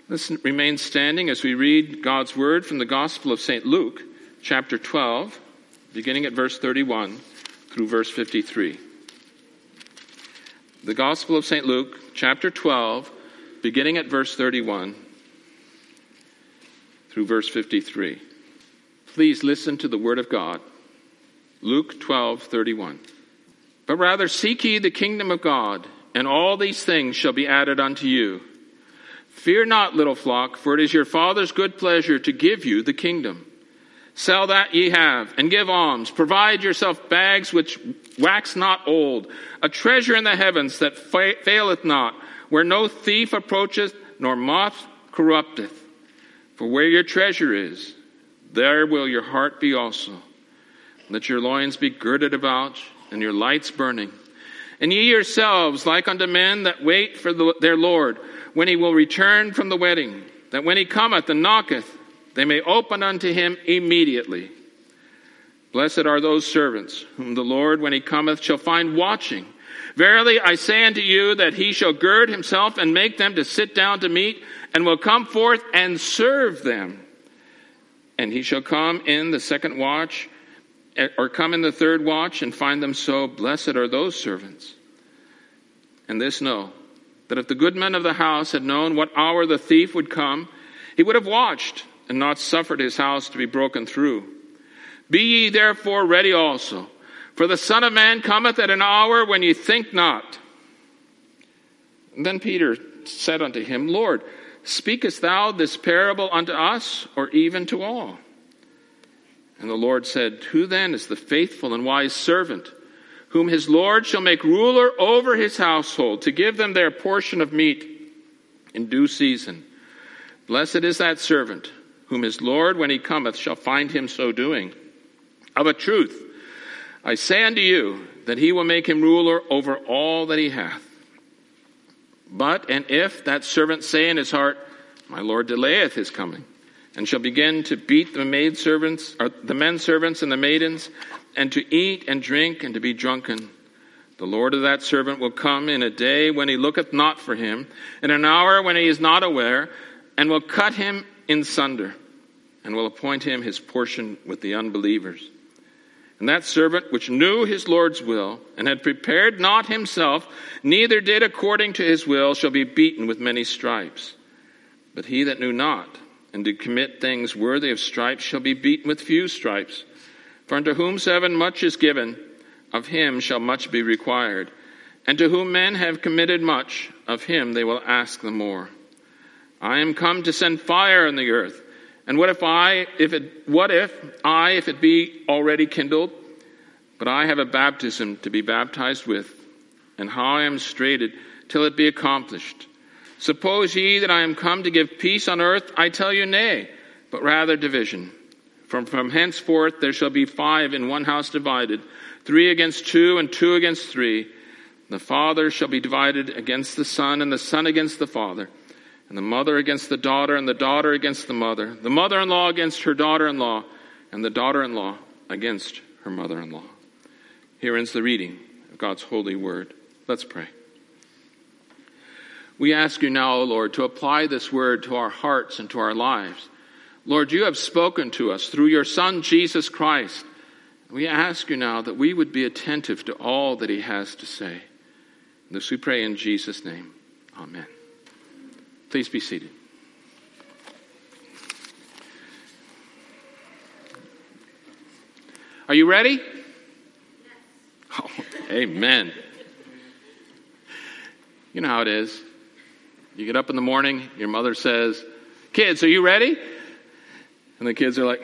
Let's remain standing as we read God's word from the Gospel of St. Luke, chapter 12, beginning at verse 31 through verse 53. The Gospel of St. Luke, chapter 12, beginning at verse 31 through verse 53. Please listen to the word of God. Luke 12:31. But rather seek ye the kingdom of God, and all these things shall be added unto you. Fear not, little flock, for it is your Father's good pleasure to give you the kingdom. Sell that ye have, and give alms. Provide yourself bags which wax not old, a treasure in the heavens that faileth not, where no thief approacheth, nor moth corrupteth. For where your treasure is, there will your heart be also. Let your loins be girded about, and your lights burning. And ye yourselves, like unto men that wait for their Lord, when he will return from the wedding, that when he cometh and knocketh, they may open unto him immediately. Blessed are those servants, whom the Lord, when he cometh, shall find watching. Verily I say unto you, that he shall gird himself and make them to sit down to meat, and will come forth and serve them. And he shall come in the second watch, or come in the third watch, and find them so. Blessed are those servants. And this know, that if the good man of the house had known what hour the thief would come, he would have watched, and not suffered his house to be broken through. Be ye therefore ready also, for the Son of Man cometh at an hour when ye think not. And then Peter said unto him, Lord, speakest thou this parable unto us, or even to all? And the Lord said, Who then is the faithful and wise servant, whom his Lord shall make ruler over his household, to give them their portion of meat in due season? Blessed is that servant, whom his Lord, when he cometh, shall find him so doing. Of a truth, I say unto you, that he will make him ruler over all that he hath. But, and if that servant say in his heart, My Lord delayeth his coming, and shall begin to beat the maidservants, or the men servants and the maidens, and to eat and drink and to be drunken, the Lord of that servant will come in a day when he looketh not for him, in an hour when he is not aware, and will cut him in sunder, and will appoint him his portion with the unbelievers. And that servant which knew his Lord's will, and had prepared not himself, neither did according to his will, shall be beaten with many stripes. But he that knew not, and did commit things worthy of stripes, shall be beaten with few stripes. For unto whomsoever much is given, of him shall much be required. And to whom men have committed much, of him they will ask the more. I am come to send fire on the earth. And what if it be already kindled? But I have a baptism to be baptized with, and how I am straitened till it be accomplished. Suppose ye that I am come to give peace on earth? I tell you, nay, but rather division. From henceforth there shall be 5 in one house divided, 3 against 2, and 2 against 3. The father shall be divided against the son, and the son against the father, and the mother against the daughter, and the daughter against the mother-in-law against her daughter-in-law, and the daughter-in-law against her mother-in-law. Here ends the reading of God's holy word. Let's pray. We ask you now, O Lord, to apply this word to our hearts and to our lives. Lord, you have spoken to us through your Son, Jesus Christ. We ask you now that we would be attentive to all that he has to say. This we pray in Jesus' name. Amen. Please be seated. Are you ready? Oh, amen. You know how it is. You get up in the morning, your mother says, Kids, are you ready? And the kids are like,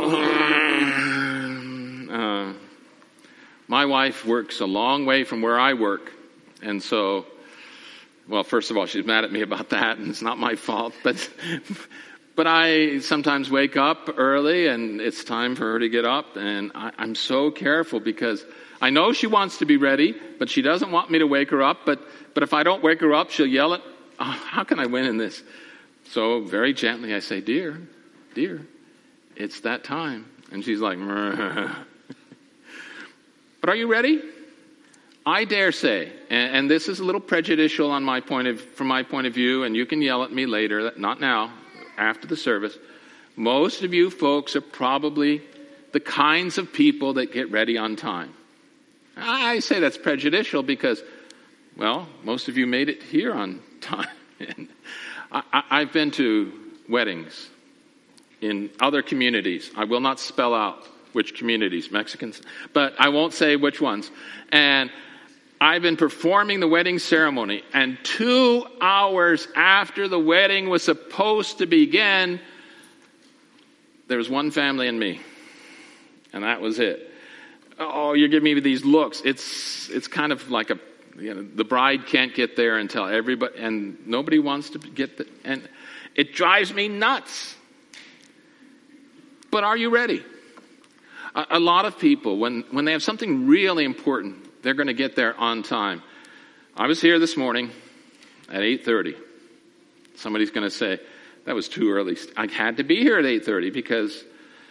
my wife works a long way from where I work. And so, well, first of all, she's mad at me about that, and it's not my fault. But I sometimes wake up early, and it's time for her to get up. And I'm so careful because I know she wants to be ready, but she doesn't want me to wake her up. But if I don't wake her up, she'll yell at, how can I win in this? So very gently I say, dear, it's that time. And she's like, Mrr. But are you ready? I dare say, and this is a little prejudicial from my point of view, and you can yell at me later, not now, after the service. Most of you folks are probably the kinds of people that get ready on time. I say that's prejudicial because, well, most of you made it here on time. And I've been to weddings in other communities. I will not spell out which communities, Mexicans, but I won't say which ones. And I've been performing the wedding ceremony, and 2 hours after the wedding was supposed to begin, there was one family and me, and that was it. Oh, you're giving me these looks. It's kind of like the bride can't get there until everybody, and nobody wants to get and it drives me nuts. But are you ready? A lot of people, when they have something really important, they're going to get there on time. I was here this morning at 8:30. Somebody's going to say, that was too early. I had to be here at 8:30 because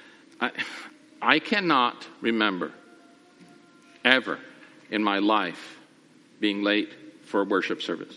I cannot remember ever in my life being late for a worship service.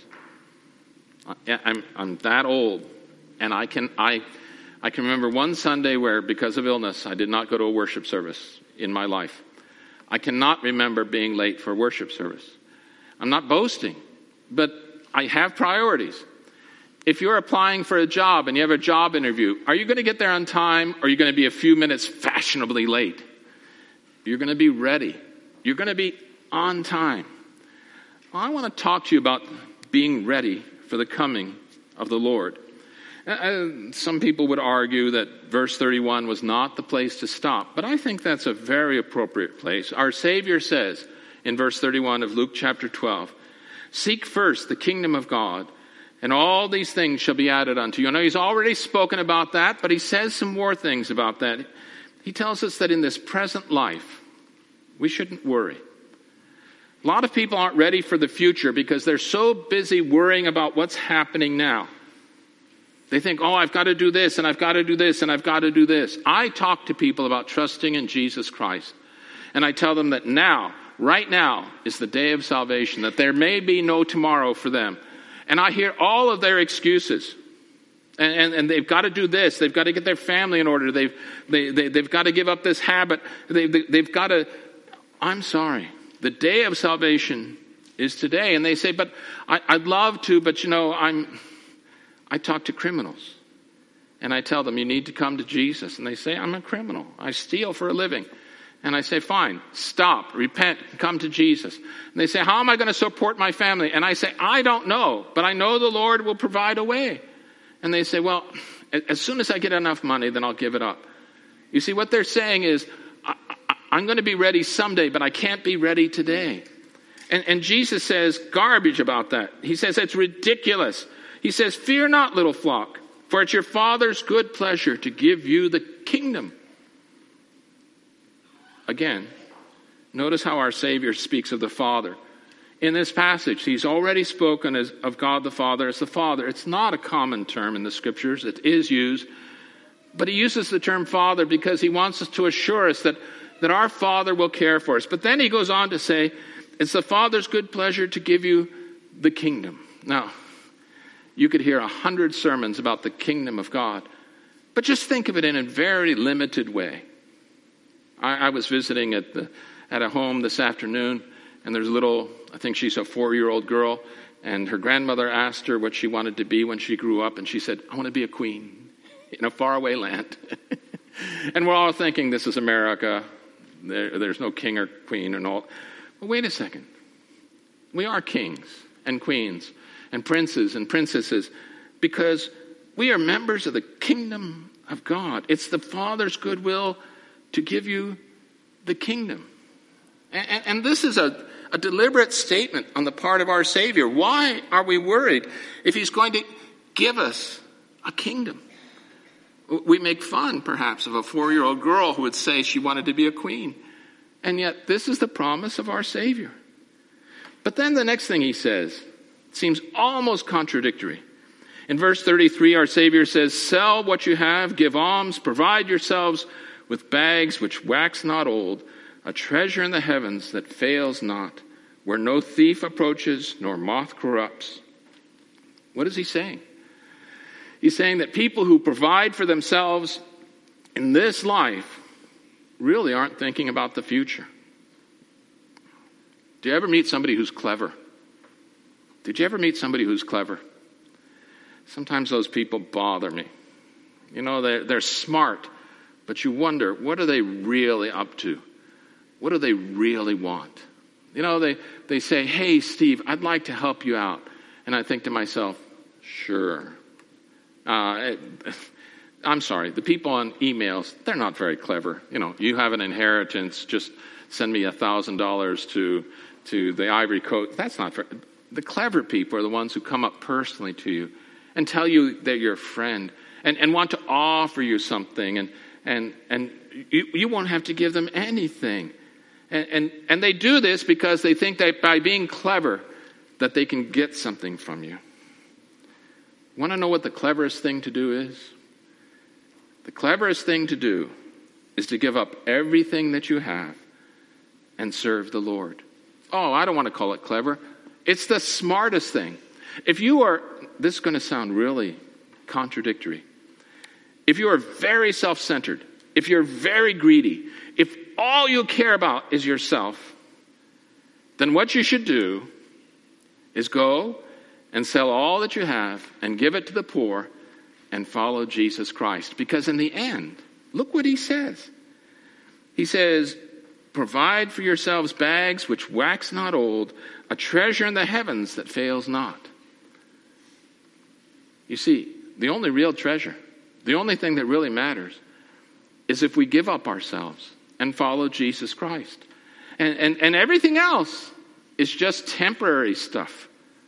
I'm that old, and I can remember one Sunday where, because of illness, I did not go to a worship service in my life. I cannot remember being late for a worship service. I'm not boasting, but I have priorities. If you're applying for a job and you have a job interview, are you going to get there on time, or are you going to be a few minutes fashionably late? You're going to be ready. You're going to be on time. I want to talk to you about being ready for the coming of the Lord. Some people would argue that verse 31 was not the place to stop, but I think that's a very appropriate place. Our Savior says in verse 31 of Luke chapter 12, "Seek first the kingdom of God, and all these things shall be added unto you." I know he's already spoken about that, but he says some more things about that. He tells us that in this present life, we shouldn't worry. A lot of people aren't ready for the future because they're so busy worrying about what's happening now. They think, oh, I've got to do this, and I've got to do this, and I've got to do this. I talk to people about trusting in Jesus Christ. And I tell them that now, right now, is the day of salvation, that there may be no tomorrow for them. And I hear all of their excuses. And they've got to do this. They've got to get their family in order. They've got to give up this habit. They've got to... I'm sorry. The day of salvation is today. And they say, but I'd love to, but I talk to criminals, and I tell them, you need to come to Jesus. And they say, I'm a criminal. I steal for a living. And I say, fine, stop, repent, come to Jesus. And they say, how am I going to support my family? And I say, I don't know, but I know the Lord will provide a way. And they say, well, as soon as I get enough money, then I'll give it up. You see, what they're saying is, I'm going to be ready someday, but I can't be ready today. And Jesus says garbage about that. He says it's ridiculous. He says, fear not, little flock, for it's your Father's good pleasure to give you the kingdom. Again, notice how our Savior speaks of the Father. In this passage, he's already spoken of God the Father as the Father. It's not a common term in the Scriptures. It is used. But he uses the term Father because he wants us to assure us that our Father will care for us. But then he goes on to say, it's the Father's good pleasure to give you the kingdom. Now, you could hear 100 sermons about the kingdom of God, but just think of it in a very limited way. I was visiting at a home this afternoon, and there's a little, I think she's a 4-year-old girl, and her grandmother asked her what she wanted to be when she grew up, and she said, I want to be a queen in a faraway land. And we're all thinking, this is America. There's no king or queen and all. But wait a second. We are kings and queens and princes and princesses because we are members of the kingdom of God. It's the Father's goodwill to give you the kingdom. And this is a deliberate statement on the part of our Savior. Why are we worried if he's going to give us a kingdom? We make fun, perhaps, of a 4-year-old girl who would say she wanted to be a queen. And yet, this is the promise of our Savior. But then the next thing he says seems almost contradictory. In verse 33, our Savior says, sell what you have, give alms, provide yourselves with bags which wax not old, a treasure in the heavens that fails not, where no thief approaches nor moth corrupts. What is he saying? He's saying that people who provide for themselves in this life really aren't thinking about the future. Do you ever meet somebody who's clever? Did you ever meet somebody who's clever? Sometimes those people bother me. You know, they're smart, but you wonder, what are they really up to? What do they really want? You know, they say, hey, Steve, I'd like to help you out. And I think to myself, sure. I'm sorry, the people on emails, they're not very clever. You know, you have an inheritance, just send me $1,000 to the Ivory Coast. That's not fair. The clever people are the ones who come up personally to you and tell you they're your friend and want to offer you something, and you won't have to give them anything. And they do this because they think that by being clever that they can get something from you. Want to know what the cleverest thing to do is? The cleverest thing to do is to give up everything that you have and serve the Lord. Oh, I don't want to call it clever. It's the smartest thing. If you are, this is going to sound really contradictory. If you are very self-centered, if you're very greedy, if all you care about is yourself, then what you should do is go and sell all that you have and give it to the poor and follow Jesus Christ. Because in the end, look what he says. He says, provide for yourselves bags which wax not old, a treasure in the heavens that fails not. You see, the only real treasure, the only thing that really matters, is if we give up ourselves and follow Jesus Christ. And everything else is just temporary stuff.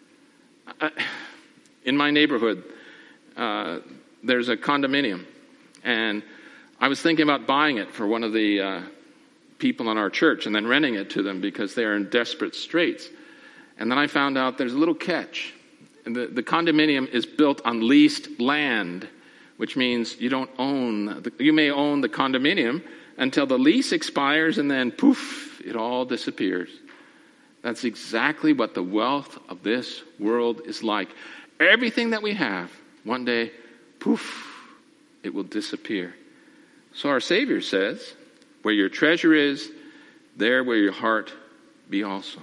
In my neighborhood, there's a condominium, and I was thinking about buying it for one of the people in our church and then renting it to them because they are in desperate straits. And then I found out there's a little catch. The condominium is built on leased land, which means you may own the condominium until the lease expires, and then poof, it all disappears. That's exactly what the wealth of this world is like. Everything that we have, one day, poof, it will disappear. So our Savior says, where your treasure is, there will your heart be also.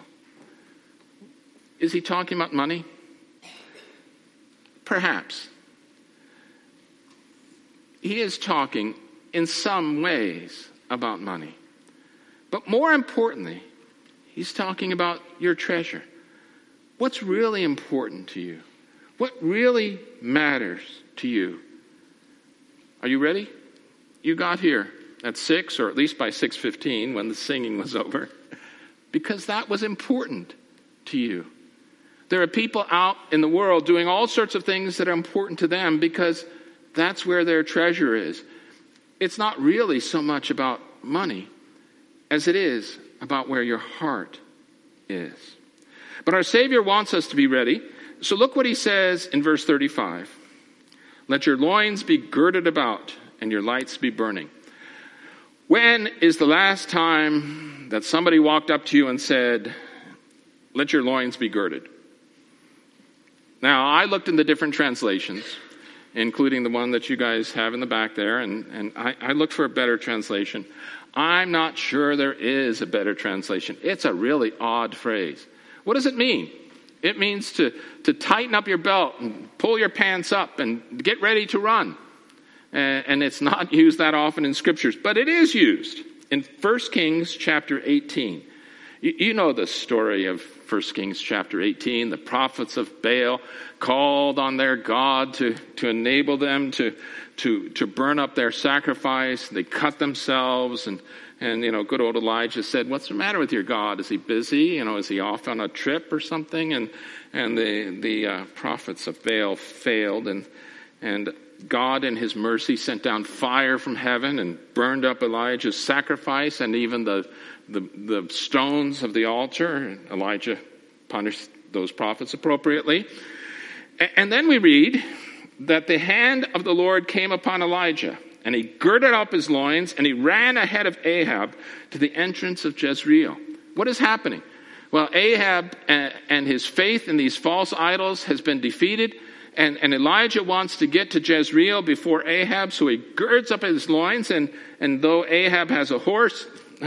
Is he talking about money? Perhaps. He is talking in some ways about money. But more importantly, he's talking about your treasure. What's really important to you? What really matters to you? Are you ready? You got here at 6, or at least by 6:15 when the singing was over, because that was important to you. There are people out in the world doing all sorts of things that are important to them because that's where their treasure is. It's not really so much about money as it is about where your heart is. But our Savior wants us to be ready. So look what he says in verse 35. Let your loins be girded about and your lights be burning. When is the last time that somebody walked up to you and said, let your loins be girded? Now, I looked in the different translations, including the one that you guys have in the back there, and I looked for a better translation. I'm not sure there is a better translation. It's a really odd phrase. What does it mean? It means to tighten up your belt and pull your pants up and get ready to run. And it's not used that often in scriptures, but it is used in 1 Kings chapter 18. You know the story of 1 Kings chapter 18. The prophets of Baal called on their God to enable them to burn up their sacrifice. They cut themselves, and good old Elijah said, what's the matter with your God? Is he busy? Is he off on a trip or something? And the prophets of Baal failed, and God in his mercy sent down fire from heaven and burned up Elijah's sacrifice and even the stones of the altar. Elijah punished those prophets appropriately. And then we read that the hand of the Lord came upon Elijah, and he girded up his loins, and he ran ahead of Ahab to the entrance of Jezreel. What is happening? Well, Ahab and his faith in these false idols has been defeated, and Elijah wants to get to Jezreel before Ahab, so he girds up his loins, and though Ahab has a horse,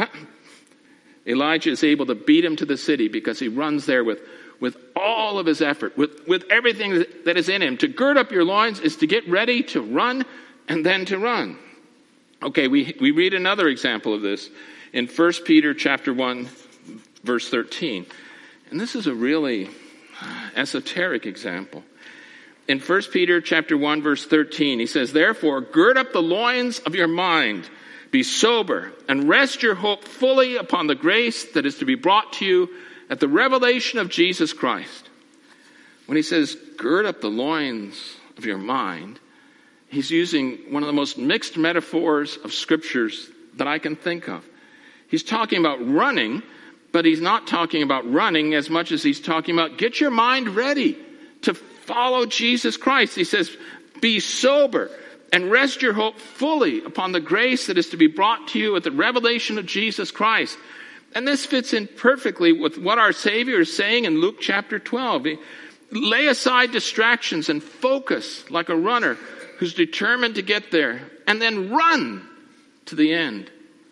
Elijah is able to beat him to the city because he runs there with all of his effort, with everything that is in him. To gird up your loins is to get ready to run and then to run. Okay, we read another example of this in 1 Peter chapter 1, verse 13. And this is a really esoteric example. In 1 Peter chapter 1, verse 13, he says, "Therefore, gird up the loins of your mind, be sober, and rest your hope fully upon the grace that is to be brought to you at the revelation of Jesus Christ." When he says, gird up the loins of your mind, he's using one of the most mixed metaphors of scriptures that I can think of. He's talking about running, but he's not talking about running as much as he's talking about get your mind ready to follow Jesus Christ. He says, be sober and rest your hope fully upon the grace that is to be brought to you at the revelation of Jesus Christ. And this fits in perfectly with what our Savior is saying in Luke chapter 12. Lay aside distractions and focus like a runner who's determined to get there, and then run to the end.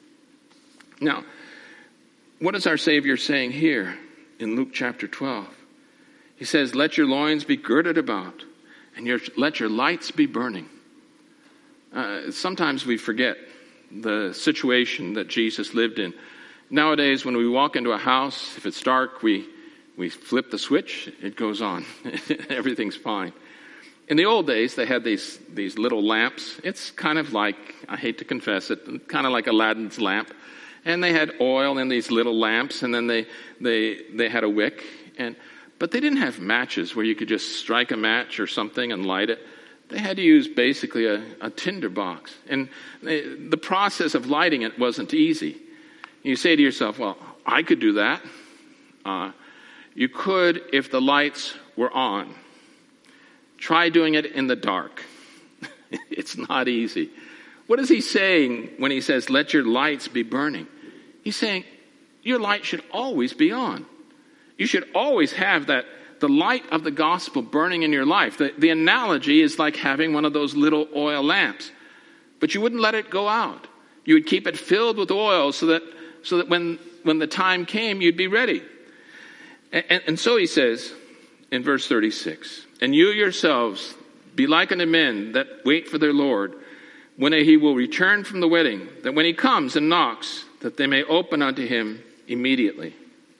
Now, what is our Savior saying here in Luke chapter 12? He says, let your loins be girded about, and let your lights be burning. Sometimes we forget the situation that Jesus lived in. Nowadays, when we walk into a house, if it's dark, we flip the switch, it goes on. Everything's fine. In the old days, they had these little lamps. It's kind of like, I hate to confess it, kind of like Aladdin's lamp. And they had oil in these little lamps, and then they had a wick. But they didn't have matches where you could just strike a match or something and light it. They had to use basically a tinder box. And the process of lighting it wasn't easy. You say to yourself, well, I could do that. You could if the lights were on. Try doing it in the dark. It's not easy. What is he saying when he says, let your lights be burning? He's saying, your light should always be on. You should always have the light of the gospel burning in your life. The analogy is like having one of those little oil lamps. But you wouldn't let it go out. You would keep it filled with oil so that when the time came, you'd be ready. And so he says in verse 36, and you yourselves be like unto men that wait for their Lord, when he will return from the wedding, that when he comes and knocks, that they may open unto him immediately.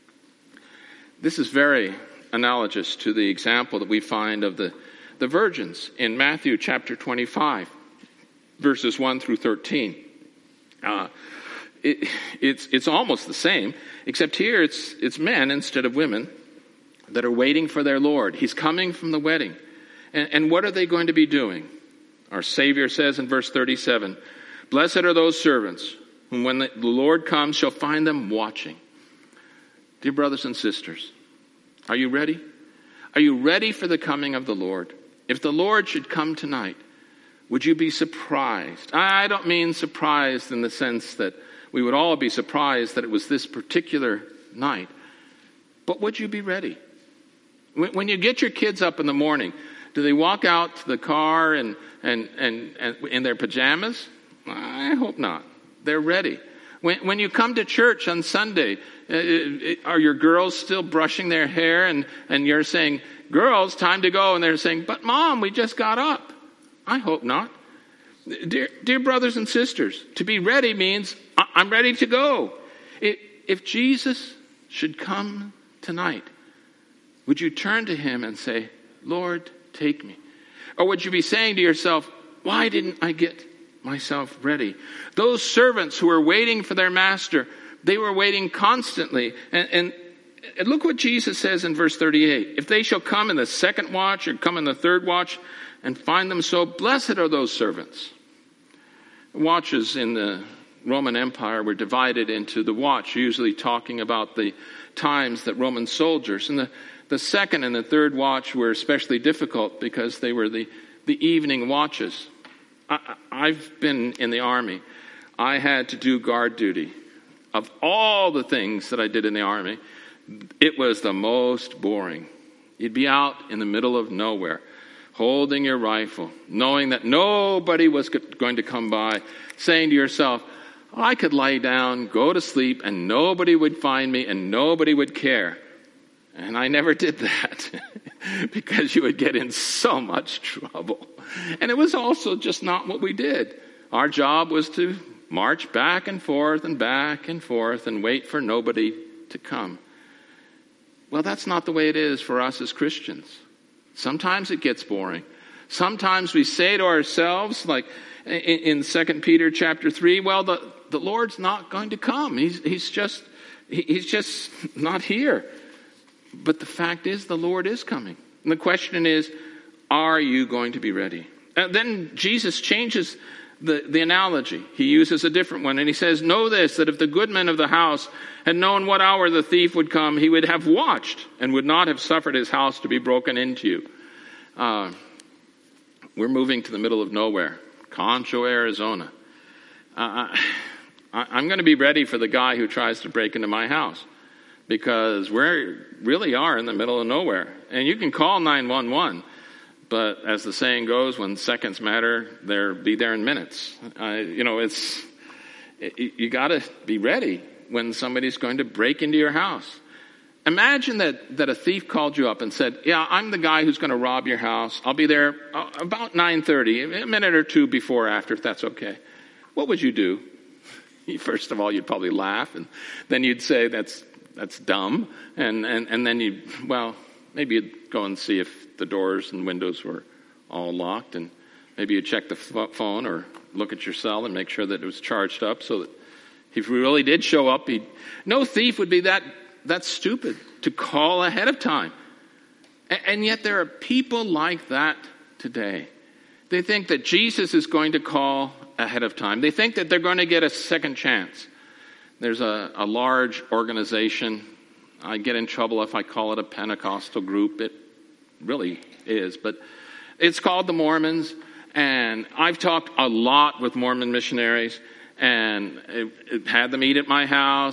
This is very analogous to the example that we find of the virgins in Matthew chapter 25, verses 1 through 13. It's almost the same, except here it's men instead of women that are waiting for their Lord. He's coming from the wedding. And what are they going to be doing? Our Savior says in verse 37, blessed are those servants whom when the Lord comes shall find them watching. Dear brothers and sisters, are you ready? Are you ready for the coming of the Lord? If the Lord should come tonight, would you be surprised? I don't mean surprised in the sense that we would all be surprised that it was this particular night. But would you be ready? When you get your kids up in the morning, do they walk out to the car and in their pajamas? I hope not. They're ready. When you come to church on Sunday, are your girls still brushing their hair and you're saying, girls, time to go. And they're saying, but Mom, we just got up. I hope not. Dear brothers and sisters, to be ready means I'm ready to go. If Jesus should come tonight, would you turn to him and say, Lord, take me? Or would you be saying to yourself, why didn't I get myself ready? Those servants who were waiting for their master, they were waiting constantly. And look what Jesus says in verse 38. If they shall come in the second watch or come in the third watch and find them so, blessed are those servants. Watches in the Roman Empire were divided into the watch, usually talking about the times that Roman soldiers, and the second and the third watch were especially difficult because they were the evening watches. I've been in the army. I had to do guard duty. Of all the things that I did in the army, it was the most boring. You'd be out in the middle of nowhere, holding your rifle, knowing that nobody was going to come by, saying to yourself, I could lie down, go to sleep, and nobody would find me, and nobody would care. And I never did that because you would get in so much trouble. And it was also just not what we did. Our job was to march back and forth and wait for nobody to come. Well, that's not the way it is for us as Christians. Sometimes it gets boring. Sometimes we say to ourselves, like in 2 Peter chapter 3, well, the Lord's not going to come. He's just not here. But the fact is, the Lord is coming. And the question is, are you going to be ready? And then Jesus changes the analogy. He uses a different one, and he says, know this, that if the goodman of the house had known what hour the thief would come, he would have watched and would not have suffered his house to be broken into. We're moving to the middle of nowhere, Concho, Arizona. I'm going to be ready for the guy who tries to break into my house, because we really are in the middle of nowhere. And you can call 911, but as the saying goes, when seconds matter, be there in minutes. You got to be ready when somebody's going to break into your house. Imagine that a thief called you up and said, yeah, I'm the guy who's going to rob your house. I'll be there about 9:30, a minute or two before or after, if that's okay. What would you do? First of all, you'd probably laugh, and then you'd say, that's dumb. And then maybe you'd go and see if the doors and windows were all locked, and maybe you'd check the phone or look at your cell and make sure that it was charged up, so that if he really did show up, no thief would be that stupid to call ahead of time. And yet there are people like that today. They think that Jesus is going to call ahead of time. They think that they're going to get a second chance. There's a large organization. I get in trouble if I call it a Pentecostal group. It really is. But it's called the Mormons. And I've talked a lot with Mormon missionaries. And it had them eat at my house.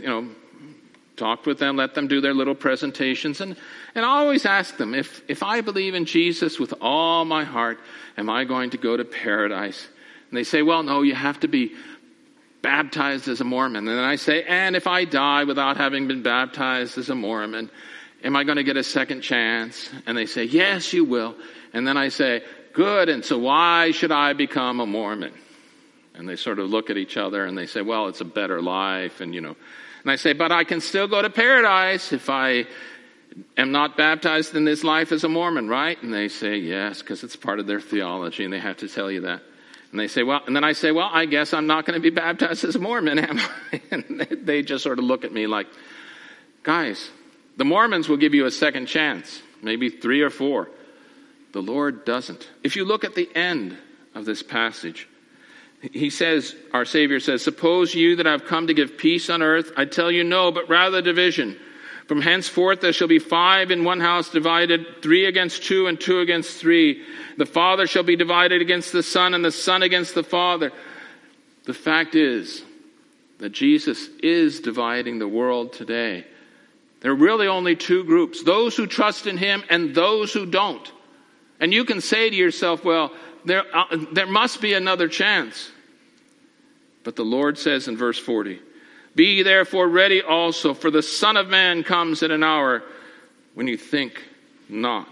Talked with them, let them do their little presentations. And I always ask them, if I believe in Jesus with all my heart, am I going to go to paradise? And they say, well, no, you have to be baptized as a Mormon. And then I say, and if I die without having been baptized as a Mormon, am I going to get a second chance? And they say, yes, you will. And then I say, good, and so why should I become a Mormon? And they sort of look at each other and they say, well, it's a better life. And I say, but I can still go to paradise if I am not baptized in this life as a Mormon, right? And they say, yes, because it's part of their theology and they have to tell you that. And they say, well, and then I say, well, I guess I'm not going to be baptized as a Mormon, am I? And they just sort of look at me like, guys, the Mormons will give you a second chance, maybe 3 or 4. The Lord doesn't. If you look at the end of this passage, he says, our Savior says, suppose you that have come to give peace on earth, I tell you no, but rather division. From henceforth there shall be 5 in one house divided, 3 against 2 and 2 against 3. The Father shall be divided against the Son and the Son against the Father. The fact is that Jesus is dividing the world today. There are really only 2 groups, those who trust in him and those who don't. And you can say to yourself, well, there must be another chance. But the Lord says in verse 40, be therefore ready also, for the Son of Man comes at an hour when you think not.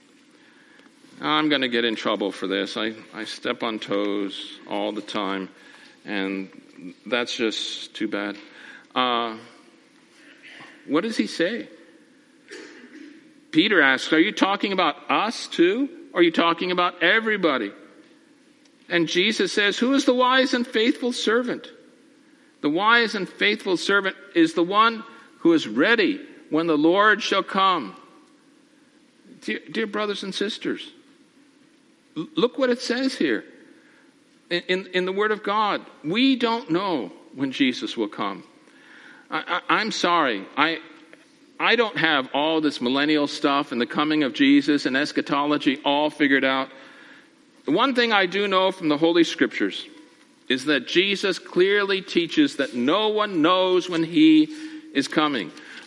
I'm going to get in trouble for this. I step on toes all the time, and that's just too bad. What does he say? Peter asks, are you talking about us too? Or are you talking about everybody? And Jesus says, who is the wise and faithful servant? The wise and faithful servant is the one who is ready when the Lord shall come. Dear brothers and sisters, look what it says here in the Word of God. We don't know when Jesus will come. I'm sorry. I don't have all this millennial stuff and the coming of Jesus and eschatology all figured out. The one thing I do know from the Holy Scriptures is that Jesus clearly teaches that no one knows when he is coming.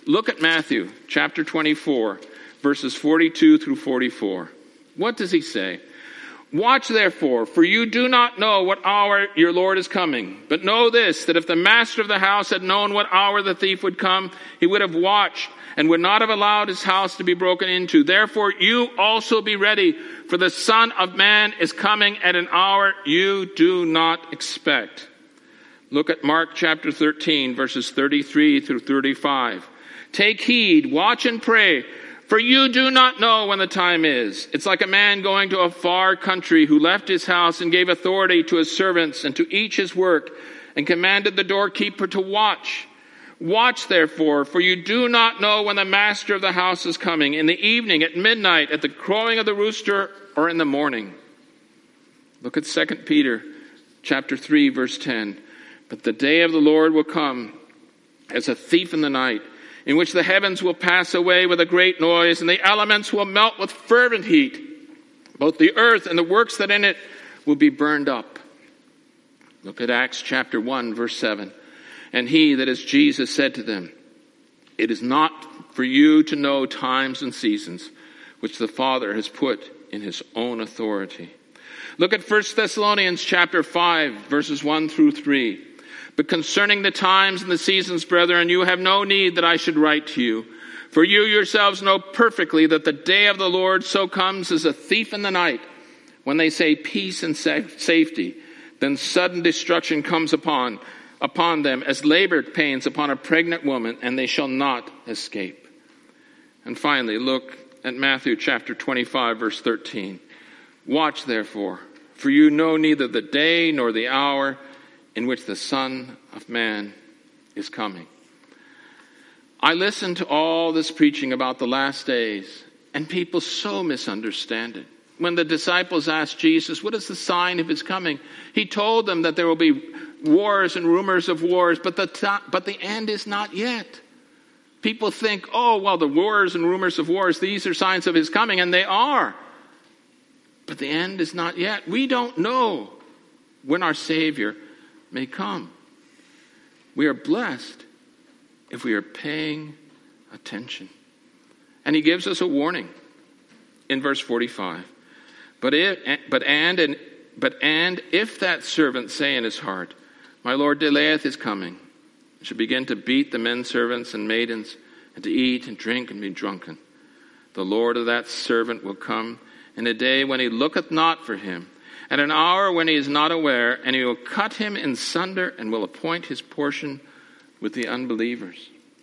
Look at Matthew chapter 24, verses 42 through 44. What does he say? Watch therefore, for you do not know what hour your Lord is coming. But know this, that if the master of the house had known what hour the thief would come, he would have watched and would not have allowed his house to be broken into. Therefore you also be ready, for the Son of Man is coming at an hour you do not expect. Look at Mark chapter 13, verses 33 through 35. Take heed, watch and pray, for you do not know when the time is. It's like a man going to a far country who left his house and gave authority to his servants and to each his work and commanded the doorkeeper to watch. Watch therefore, for you do not know when the master of the house is coming, in the evening, at midnight, at the crowing of the rooster, or in the morning. Look at 2 Peter chapter 3, verse 10. But the day of the Lord will come as a thief in the night, in which the heavens will pass away with a great noise, and the elements will melt with fervent heat. Both the earth and the works that in it will be burned up. Look at Acts chapter 1, verse 7. And he, that is Jesus, said to them, it is not for you to know times and seasons, which the Father has put in his own authority. Look at 1 Thessalonians chapter 5, verses 1 through 3. But concerning the times and the seasons, brethren, you have no need that I should write to you. For you yourselves know perfectly that the day of the Lord so comes as a thief in the night. When they say peace and safety, then sudden destruction comes upon them as labor pains upon a pregnant woman, and they shall not escape. And finally, look at Matthew chapter 25, verse 13. Watch therefore, for you know neither the day nor the hour in which the Son of Man is coming. I listened to all this preaching about the last days, and people so misunderstand it. When the disciples asked Jesus, what is the sign of his coming? He told them that there will be wars and rumors of wars, but the end is not yet. People think, oh, well, the wars and rumors of wars, these are signs of his coming, and they are. But the end is not yet. We don't know when our Savior may come. We are blessed if we are paying attention. And he gives us a warning in verse 45. But if that servant say in his heart, my Lord delayeth his coming, and should begin to beat the men servants and maidens, and to eat and drink and be drunken, the Lord of that servant will come in a day when he looketh not for him, at an hour when he is not aware, and he will cut him in sunder and will appoint his portion with the unbelievers.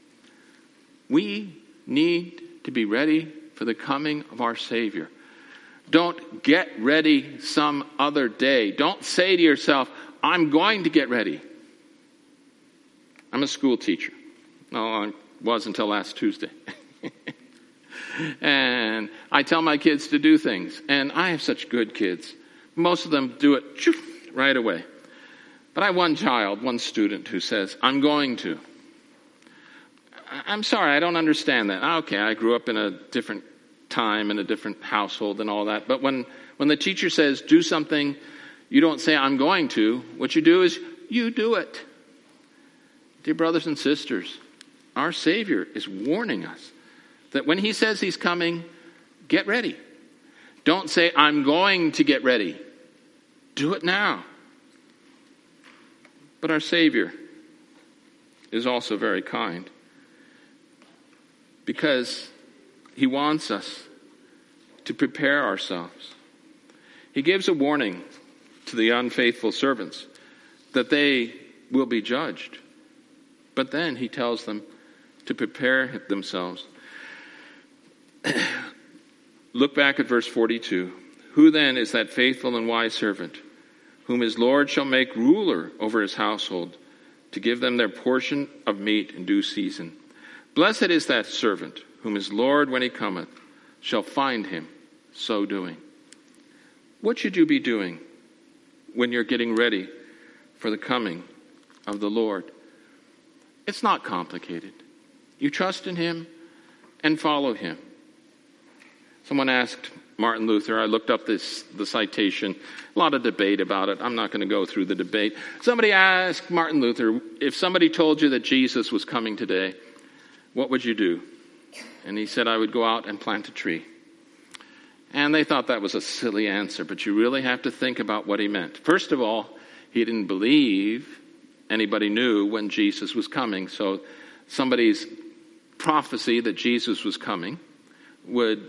We need to be ready for the coming of our Savior. Don't get ready some other day. Don't say to yourself, I'm going to get ready. I'm a school teacher. No, I was until last Tuesday. And I tell my kids to do things. And I have such good kids. Most of them do it right away. But I have one student who says, I'm going to. I'm sorry, I don't understand that. Okay, I grew up in a different time, in a different household and all that. But when the teacher says, do something, you don't say, I'm going to. What you do is, you do it. Dear brothers and sisters, our Savior is warning us that when he says he's coming, get ready. Don't say, I'm going to get ready. Do it now. But our Savior is also very kind, because he wants us to prepare ourselves. He gives a warning to the unfaithful servants that they will be judged. But then he tells them to prepare themselves. Look back at verse 42. Who then is that faithful and wise servant, whom his Lord shall make ruler over his household, to give them their portion of meat in due season? Blessed is that servant, whom his Lord, when he cometh, shall find him so doing. What should you be doing when you're getting ready for the coming of the Lord? It's not complicated. You trust in him and follow him. Someone asked Martin Luther, I looked up the citation, a lot of debate about it. I'm not going to go through the debate. Somebody asked Martin Luther, if somebody told you that Jesus was coming today, what would you do? And he said, I would go out and plant a tree. And they thought that was a silly answer, but you really have to think about what he meant. First of all, he didn't believe anybody knew when Jesus was coming. So somebody's prophecy that Jesus was coming would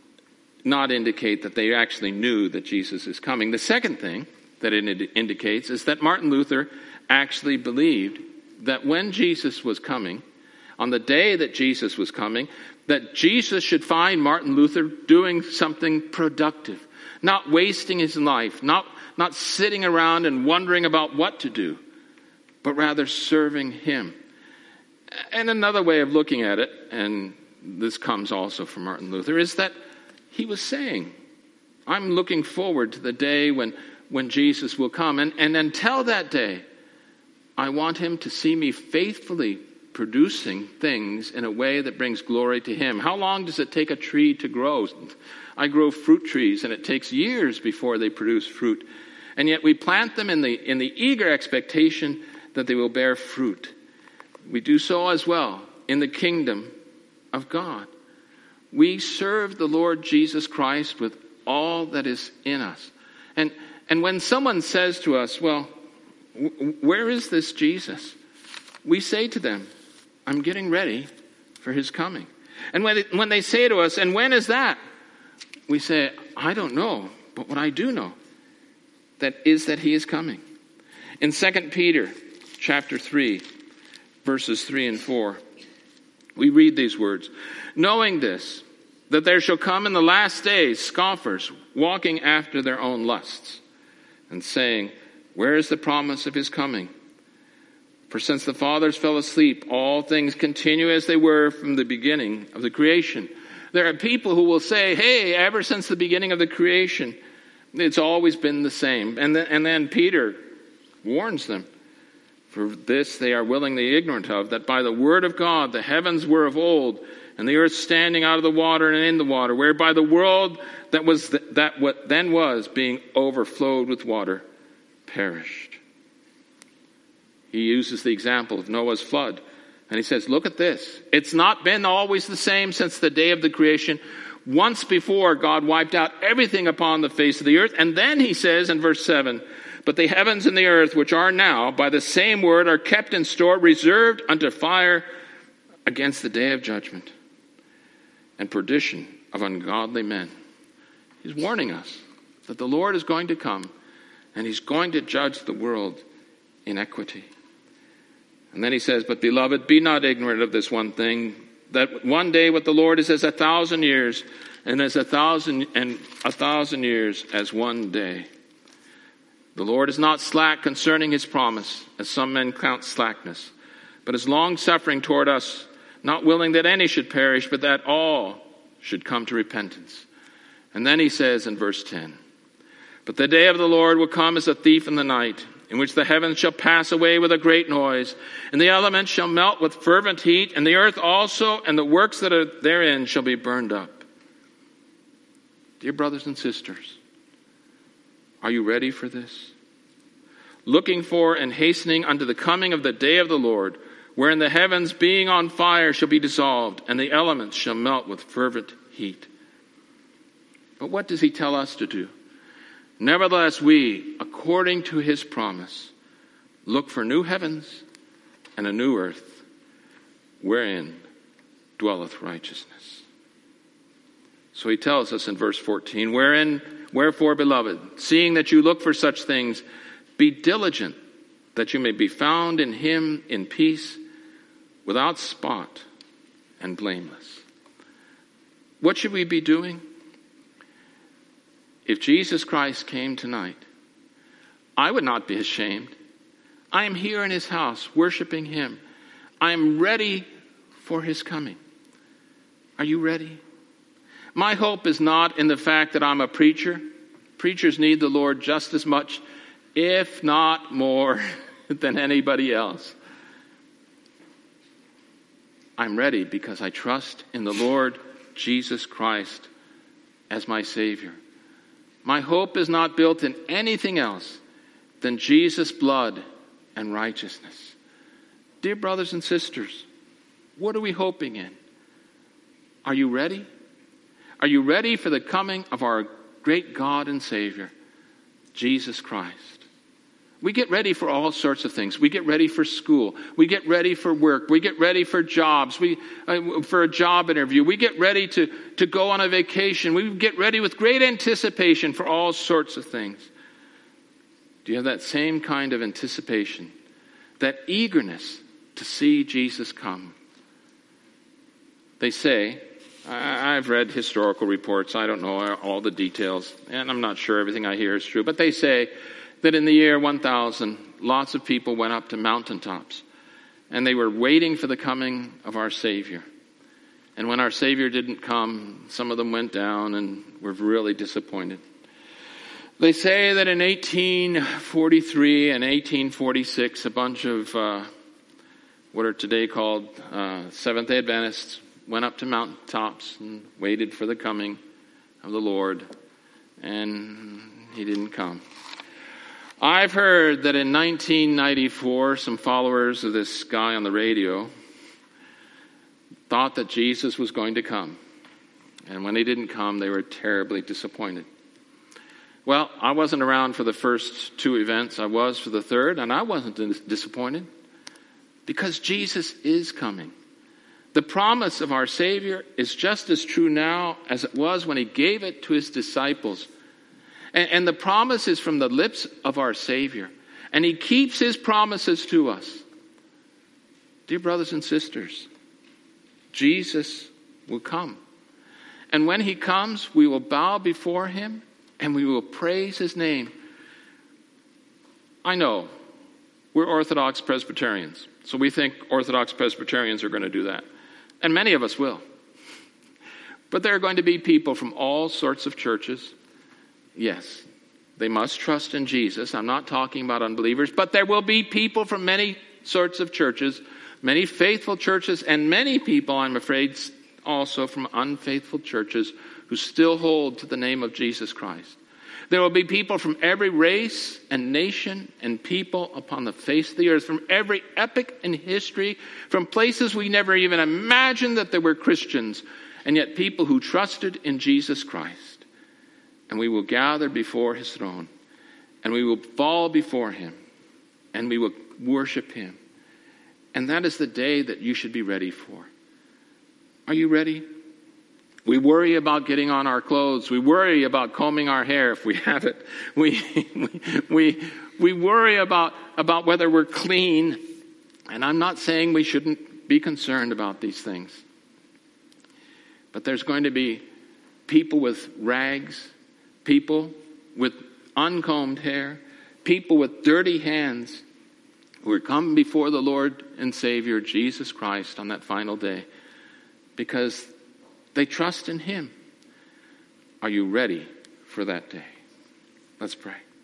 not indicate that they actually knew that Jesus is coming. The second thing that it indicates is that Martin Luther actually believed that when Jesus was coming, on the day that Jesus was coming, that Jesus should find Martin Luther doing something productive, not wasting his life, not sitting around and wondering about what to do, but rather serving him. And another way of looking at it, and this comes also from Martin Luther, is that he was saying, I'm looking forward to the day when Jesus will come. And until that day, I want him to see me faithfully producing things in a way that brings glory to him. How long does it take a tree to grow? I grow fruit trees, and it takes years before they produce fruit. And yet we plant them in the eager expectation that they will bear fruit. We do so as well in the kingdom of God. We serve the Lord Jesus Christ with all that is in us. And when someone says to us, well, where is this Jesus? We say to them, I'm getting ready for his coming. And when they say to us, and when is that? We say, I don't know, but what I do know that he is coming. In 2 Peter chapter 3, verses 3 and 4, we read these words, knowing this, that there shall come in the last days scoffers, walking after their own lusts, and saying, where is the promise of his coming? For since the fathers fell asleep, all things continue as they were from the beginning of the creation. There are people who will say, hey, ever since the beginning of the creation, it's always been the same. And then Peter warns them, for this they are willingly ignorant of, that by the word of God the heavens were of old, and the earth standing out of the water and in the water, whereby the world that what then was, being overflowed with water, perished. He uses the example of Noah's flood. And he says, look at this. It's not been always the same since the day of the creation. Once before, God wiped out everything upon the face of the earth. And then he says in verse 7, but the heavens and the earth, which are now, by the same word, are kept in store, reserved unto fire against the day of judgment and perdition of ungodly men. He's warning us that the Lord is going to come and he's going to judge the world in equity. And then he says, but beloved, be not ignorant of this one thing, that one day with the Lord is as 1,000 years, and as 1,000 years as one day. The Lord is not slack concerning his promise, as some men count slackness, but is long-suffering toward us, not willing that any should perish, but that all should come to repentance. And then he says in verse 10, but the day of the Lord will come as a thief in the night, in which the heavens shall pass away with a great noise, and the elements shall melt with fervent heat, and the earth also, and the works that are therein shall be burned up. Dear brothers and sisters, are you ready for this? Looking for and hastening unto the coming of the day of the Lord, wherein the heavens being on fire shall be dissolved, and the elements shall melt with fervent heat. But what does he tell us to do? Nevertheless, we, according to his promise, look for new heavens and a new earth, wherein dwelleth righteousness. So he tells us in verse 14, wherefore, beloved, seeing that you look for such things, be diligent that you may be found in him in peace, without spot and blameless. What should we be doing? If Jesus Christ came tonight, I would not be ashamed. I am here in his house, worshiping him. I am ready for his coming. Are you ready? My hope is not in the fact that I'm a preacher. Preachers need the Lord just as much, if not more, than anybody else. I'm ready because I trust in the Lord Jesus Christ as my Savior. My hope is not built in anything else than Jesus' blood and righteousness. Dear brothers and sisters, What are we hoping in? Are you ready? Are you ready for the coming of our great God and Savior, Jesus Christ? We get ready for all sorts of things. We get ready for school. We get ready for work. We get ready for jobs. For a job interview. We get ready to go on a vacation. We get ready with great anticipation for all sorts of things. Do you have that same kind of anticipation? That eagerness to see Jesus come? They say, I've read historical reports. I don't know all the details, and I'm not sure everything I hear is true. But they say that in the year 1000, lots of people went up to mountaintops, and they were waiting for the coming of our Savior. And when our Savior didn't come, some of them went down and were really disappointed. They say that in 1843 and 1846, a bunch of what are today called Seventh-day Adventists went up to mountaintops and waited for the coming of the Lord, and he didn't come. I've heard that in 1994, some followers of this guy on the radio thought that Jesus was going to come. And when he didn't come, they were terribly disappointed. Well, I wasn't around for the first two events. I was for the third, and I wasn't disappointed because Jesus is coming. The promise of our Savior is just as true now as it was when he gave it to his disciples. And the promise is from the lips of our Savior. And he keeps his promises to us. Dear brothers and sisters, Jesus will come. And when he comes, we will bow before him and we will praise his name. I know we're Orthodox Presbyterians, so we think Orthodox Presbyterians are going to do that. And many of us will. But there are going to be people from all sorts of churches. Yes, they must trust in Jesus. I'm not talking about unbelievers, but there will be people from many sorts of churches, many faithful churches, and many people, I'm afraid, also from unfaithful churches who still hold to the name of Jesus Christ. There will be people from every race and nation and people upon the face of the earth, from every epoch in history, from places we never even imagined that there were Christians, and yet people who trusted in Jesus Christ. And we will gather before his throne, and we will fall before him, and we will worship him. And that is the day that you should be ready for. Are you ready? We worry about getting on our clothes. We worry about combing our hair if we have it. We worry about whether we're clean. And I'm not saying we shouldn't be concerned about these things. But there's going to be people with rags, people with uncombed hair, people with dirty hands who are coming before the Lord and Savior Jesus Christ on that final day because they trust in him. Are you ready for that day? Let's pray.